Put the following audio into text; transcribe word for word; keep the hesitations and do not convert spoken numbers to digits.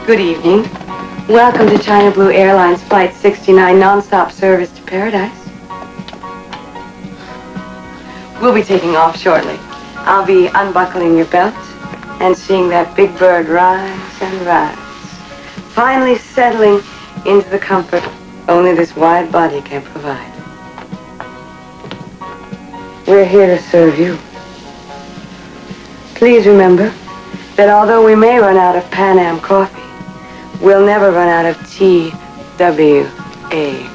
Good evening. Welcome to China Blue Airlines Flight sixty-nine, non-stop service to Paradise. We'll be taking off shortly. I'll be unbuckling your belt and seeing that big bird rise and rise, finally settling into the comfort only this wide body can provide. We're here to serve you. Please remember that although we may run out of Pan Am coffee, we'll never run out of T W A.